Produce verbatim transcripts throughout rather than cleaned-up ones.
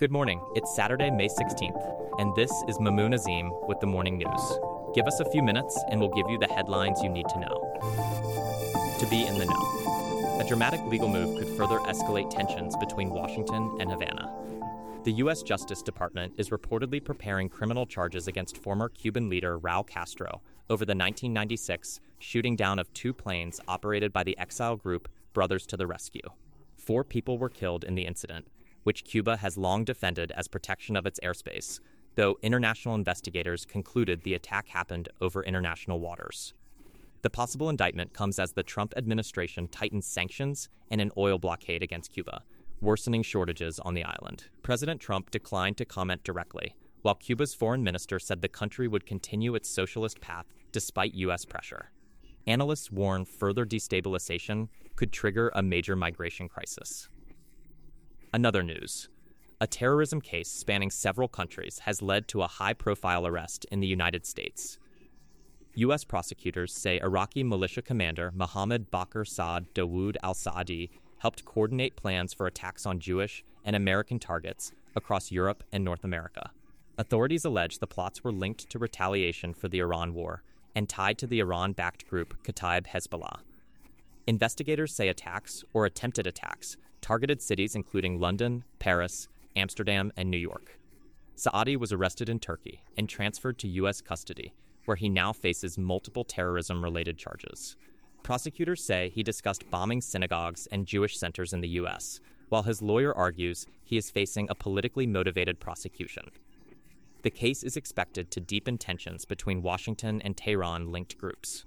Good morning. It's Saturday, May sixteenth, and this is Mamoon Azim with the Morning News. Give us a few minutes, and we'll give you the headlines you need to know. To be in the know. A dramatic legal move could further escalate tensions between Washington and Havana. The U S Justice Department is reportedly preparing criminal charges against former Cuban leader Raul Castro over the nineteen ninety-six shooting down of two planes operated by the exile group Brothers to the Rescue. Four people were killed in the incident, which Cuba has long defended as protection of its airspace, though international investigators concluded the attack happened over international waters. The possible indictment comes as the Trump administration tightens sanctions and an oil blockade against Cuba, worsening shortages on the island. President Trump declined to comment directly, while Cuba's foreign minister said the country would continue its socialist path despite U S pressure. Analysts warn further destabilization could trigger a major migration crisis. Another news. A terrorism case spanning several countries has led to a high-profile arrest in the United States. U S prosecutors say Iraqi militia commander Mohammed Bakr Saad Dawood al-Saadi helped coordinate plans for attacks on Jewish and American targets across Europe and North America. Authorities allege the plots were linked to retaliation for the Iran war and tied to the Iran-backed group Kataib Hezbollah. Investigators say attacks, or attempted attacks, targeted cities including London, Paris, Amsterdam, and New York. Saadi was arrested in Turkey and transferred to U S custody, where he now faces multiple terrorism-related charges. Prosecutors say he discussed bombing synagogues and Jewish centers in the U S, while his lawyer argues he is facing a politically motivated prosecution. The case is expected to deepen tensions between Washington and Tehran-linked groups.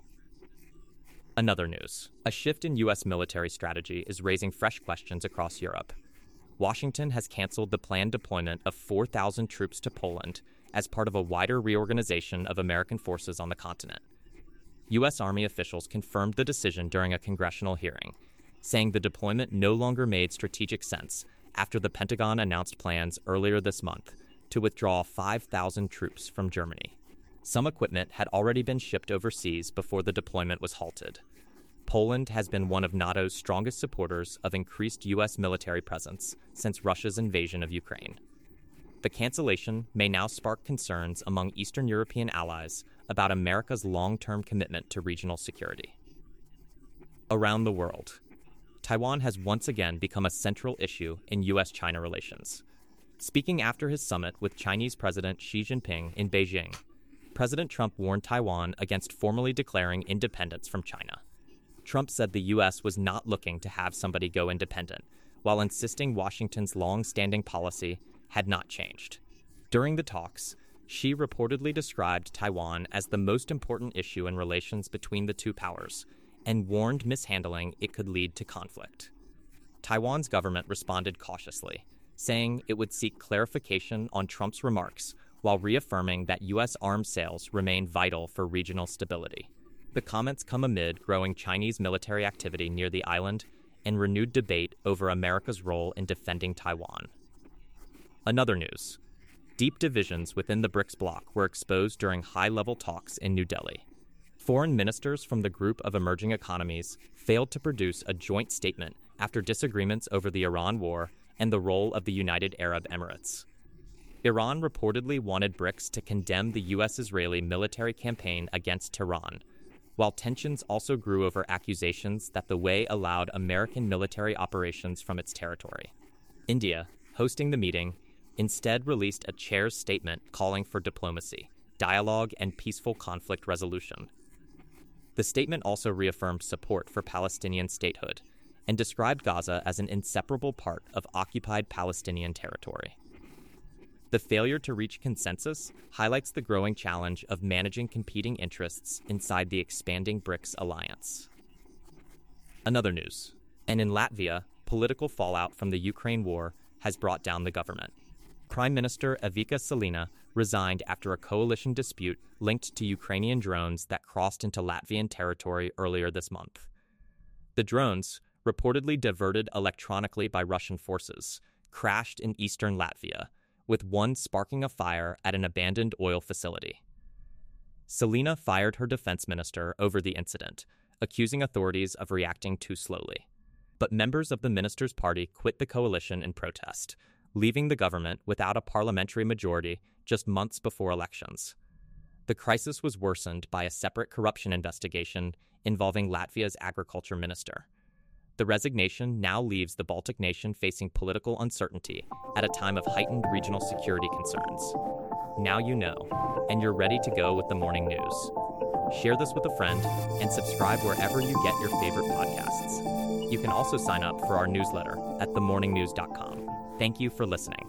Another news. A shift in U S military strategy is raising fresh questions across Europe. Washington has canceled the planned deployment of four thousand troops to Poland as part of a wider reorganization of American forces on the continent. U S Army officials confirmed the decision during a congressional hearing, saying the deployment no longer made strategic sense after the Pentagon announced plans earlier this month to withdraw five thousand troops from Germany. Some equipment had already been shipped overseas before the deployment was halted. Poland has been one of NATO's strongest supporters of increased U S military presence since Russia's invasion of Ukraine. The cancellation may now spark concerns among Eastern European allies about America's long-term commitment to regional security. Around the world, Taiwan has once again become a central issue in U S China relations. Speaking after his summit with Chinese President Xi Jinping in Beijing, President Trump warned Taiwan against formally declaring independence from China. Trump said the U S was not looking to have somebody go independent, while insisting Washington's long-standing policy had not changed. During the talks, Xi reportedly described Taiwan as the most important issue in relations between the two powers and warned mishandling it could lead to conflict. Taiwan's government responded cautiously, saying it would seek clarification on Trump's remarks while reaffirming that U S arms sales remain vital for regional stability. The comments come amid growing Chinese military activity near the island and renewed debate over America's role in defending Taiwan. Another news. Deep divisions within the BRICS bloc were exposed during high-level talks in New Delhi. Foreign ministers from the group of emerging economies failed to produce a joint statement after disagreements over the Iran war and the role of the United Arab Emirates. Iran reportedly wanted BRICS to condemn the U S-Israeli military campaign against Tehran, while tensions also grew over accusations that the way allowed American military operations from its territory. India, hosting the meeting, instead released a chair's statement calling for diplomacy, dialogue, and peaceful conflict resolution. The statement also reaffirmed support for Palestinian statehood and described Gaza as an inseparable part of occupied Palestinian territory. The failure to reach consensus highlights the growing challenge of managing competing interests inside the expanding BRICS alliance. Another news. And in Latvia, political fallout from the Ukraine war has brought down the government. Prime Minister Iveca Salina resigned after a coalition dispute linked to Ukrainian drones that crossed into Latvian territory earlier this month. The drones, reportedly diverted electronically by Russian forces, crashed in eastern Latvia, with one sparking a fire at an abandoned oil facility. Salina fired her defense minister over the incident, accusing authorities of reacting too slowly. But members of the minister's party quit the coalition in protest, leaving the government without a parliamentary majority just months before elections. The crisis was worsened by a separate corruption investigation involving Latvia's agriculture minister. The resignation now leaves the Baltic nation facing political uncertainty at a time of heightened regional security concerns. Now you know, and you're ready to go with the morning news. Share this with a friend and subscribe wherever you get your favorite podcasts. You can also sign up for our newsletter at the morning news dot com. Thank you for listening.